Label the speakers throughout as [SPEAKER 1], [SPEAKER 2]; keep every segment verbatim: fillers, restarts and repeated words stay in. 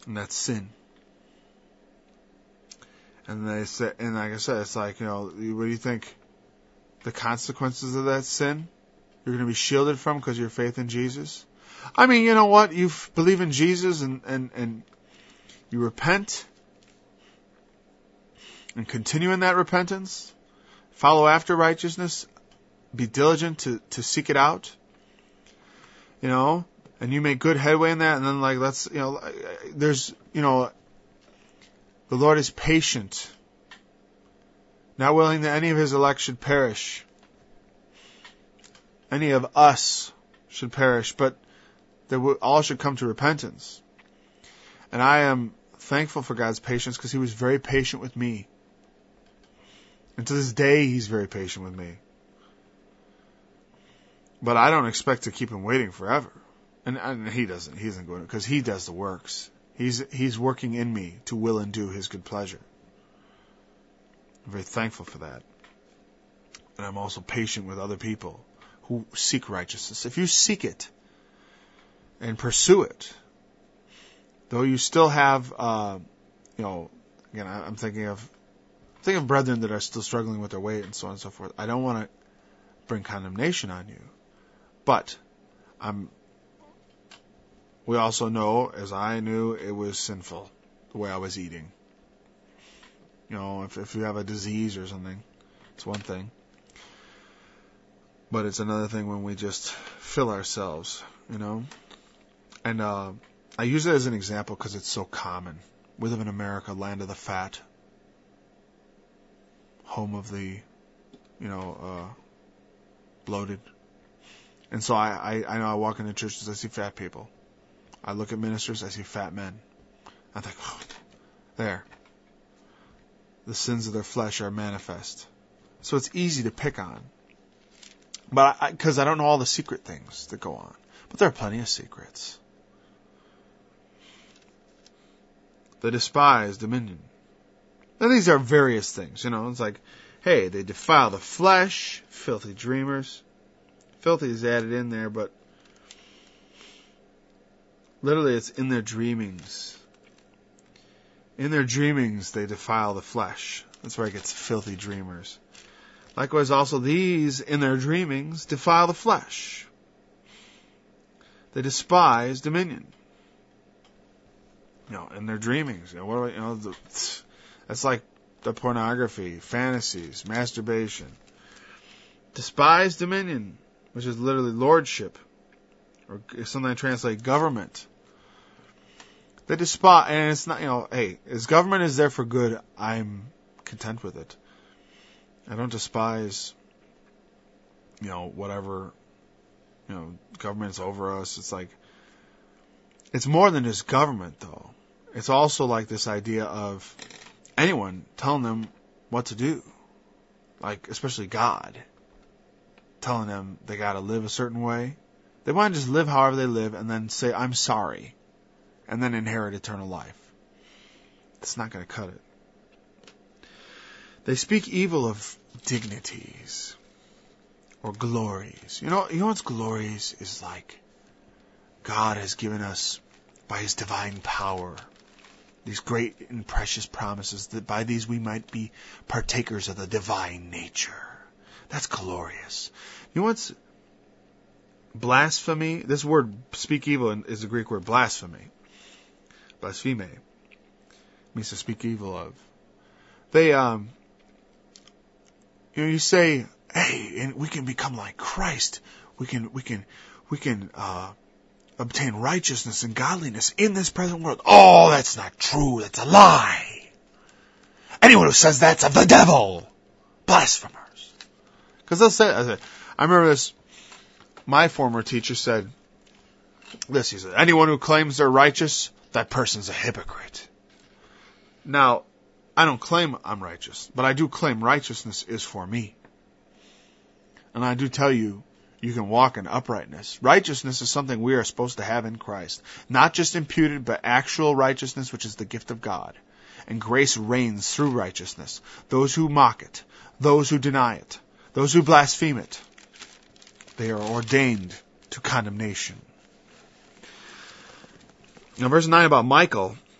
[SPEAKER 1] And that's sin. And they say, and like I said, it's like, you know, what do you think the consequences of that sin you're going to be shielded from because of your faith in Jesus? I mean, you know what? You believe in Jesus and, and, and you repent and continue in that repentance. Follow after righteousness. Be diligent to, to seek it out. You know, and you make good headway in that. And then, like, let's, you know, there's, you know, the Lord is patient, not willing that any of His elect should perish. Any of us should perish, but that we all should come to repentance. And I am thankful for God's patience because He was very patient with me. And to this day, He's very patient with me. But I don't expect to keep Him waiting forever. And, and He doesn't. He isn't going to, because He does the works. He's He's working in me to will and do His good pleasure. I'm very thankful for that. And I'm also patient with other people who seek righteousness. If you seek it and pursue it, though you still have, uh, you know, again, I'm thinking of thinking of brethren that are still struggling with their weight and so on and so forth. I don't want to bring condemnation on you, but I'm. We also know, as I knew, it was sinful, the way I was eating. You know, if, if you have a disease or something, it's one thing. But it's another thing when we just fill ourselves, you know. And uh, I use it as an example because it's so common. We live in America, land of the fat, home of the, you know, uh, bloated. And so I, I, I know I walk into churches, I see fat people. I look at ministers, I see fat men. I think, oh, there. The sins of their flesh are manifest. So it's easy to pick on. But I, because I don't know all the secret things that go on. But there are plenty of secrets. They despise dominion. And these are various things, you know. It's like, hey, they defile the flesh, filthy dreamers. Filthy is added in there, but literally, it's in their dreamings. In their dreamings, they defile the flesh. That's where it gets filthy dreamers. Likewise, also, these, in their dreamings, defile the flesh. They despise dominion. You know, in their dreamings. You know, what do I, you know, the, that's like the pornography, fantasies, masturbation. Despise dominion, which is literally lordship, or sometimes translate government. They despise, and it's not, you know, hey, as government is there for good, I'm content with it. I don't despise, you know, whatever, you know, government's over us. It's like, it's more than just government, though. It's also like this idea of anyone telling them what to do. Like, especially God, telling them they gotta live a certain way. They want to just live however they live and then say, I'm sorry, and then inherit eternal life. It's not going to cut it. They speak evil of dignities or glories. You know, you know what's glories is like? God has given us, by His divine power, these great and precious promises that by these we might be partakers of the divine nature. That's glorious. You know what's blasphemy? This word, speak evil, is the Greek word blasphemy. Blaspheme means to speak evil of. They, um, you know, you say, hey, and we can become like Christ. We can, we can, we can, uh, obtain righteousness and godliness in this present world. Oh, that's not true. That's a lie. Anyone who says that's of the devil. Blasphemers. Because they'll say, I remember this, my former teacher said this, he said, anyone who claims they're righteous, that person's a hypocrite. Now, I don't claim I'm righteous, but I do claim righteousness is for me. And I do tell you, you can walk in uprightness. Righteousness is something we are supposed to have in Christ. Not just imputed, but actual righteousness, which is the gift of God. And grace reigns through righteousness. Those who mock it, those who deny it, those who blaspheme it, they are ordained to condemnation. Now, verse nine about Michael,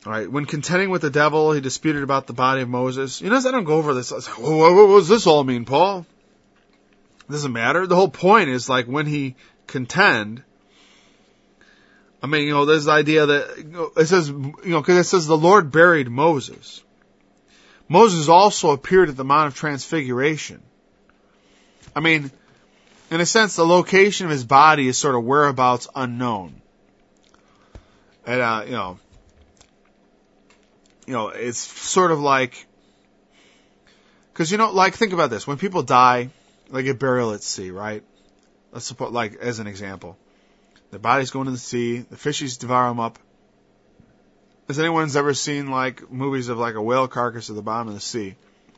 [SPEAKER 1] All right, when contending with the devil, he disputed about the body of Moses. You notice I don't go over this. I was like, well, what, what does this all mean, Paul? It doesn't matter. The whole point is like when he contend. I mean, you know, there's the idea that you know, it says, you know, because it says the Lord buried Moses. Moses also appeared at the Mount of Transfiguration. I mean, in a sense, the location of his body is sort of whereabouts unknown. And, uh, you know, you know, it's sort of like, because, you know, like, think about this. When people die, they get burial at sea, right? Let's suppose, like, as an example. Their bodies go into the sea, the fishies devour them up. Has anyone's ever seen, like, movies of, like, a whale carcass at the bottom of the sea?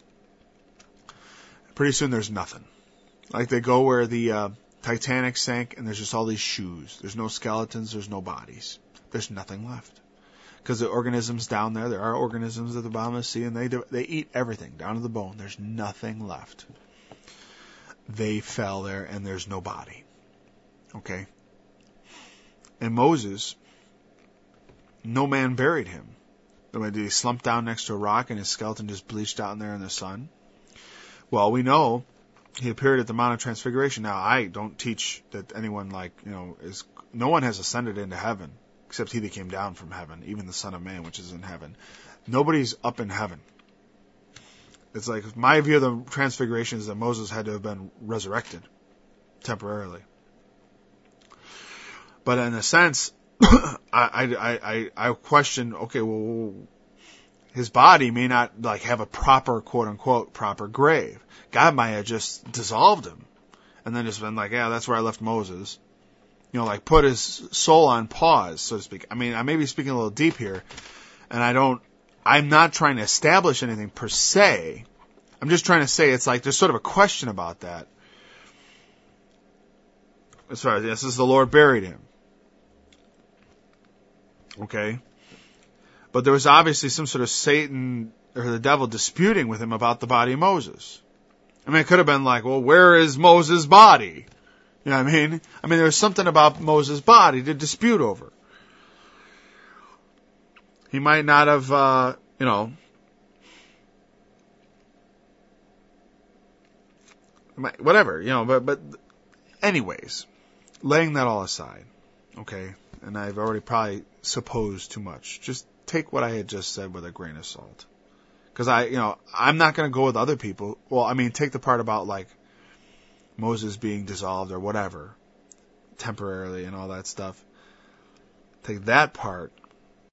[SPEAKER 1] Pretty soon there's nothing. Like, they go where the uh, Titanic sank, and there's just all these shoes. There's no skeletons, there's no bodies. There's nothing left. Because the organisms down there, there are organisms at the bottom of the sea, and they do, they eat everything, down to the bone. There's nothing left. They fell there, and there's no body. Okay? And Moses, no man buried him. Did he slump down next to a rock, and his skeleton just bleached out in there in the sun? Well, we know he appeared at the Mount of Transfiguration. Now, I don't teach that anyone, like, you know, is, no one has ascended into heaven, except he that came down from heaven, even the Son of Man, which is in heaven. Nobody's up in heaven. It's like, my view of the Transfiguration is that Moses had to have been resurrected temporarily. But in a sense, I, I, I, I question, okay, well, his body may not, like, have a proper, quote unquote, proper grave. God might have just dissolved him and then just been like, yeah, that's where I left Moses. You know, like, put his soul on pause, so to speak. I mean, I may be speaking a little deep here, and I don't, I'm not trying to establish anything per se. I'm just trying to say it's like there's sort of a question about that. As far as this is the Lord buried him. Okay? But there was obviously some sort of Satan or the devil disputing with him about the body of Moses. I mean, it could have been like, well, where is Moses' body? You know what I mean? I mean, there was something about Moses' body to dispute over. He might not have, uh, you know, whatever, you know, but, but anyways, laying that all aside, okay, and I've already probably supposed too much. Just take what I had just said with a grain of salt. Because I, you know, I'm not going to go with other people. Well, I mean, take the part about, like, Moses being dissolved or whatever, temporarily and all that stuff. Take that part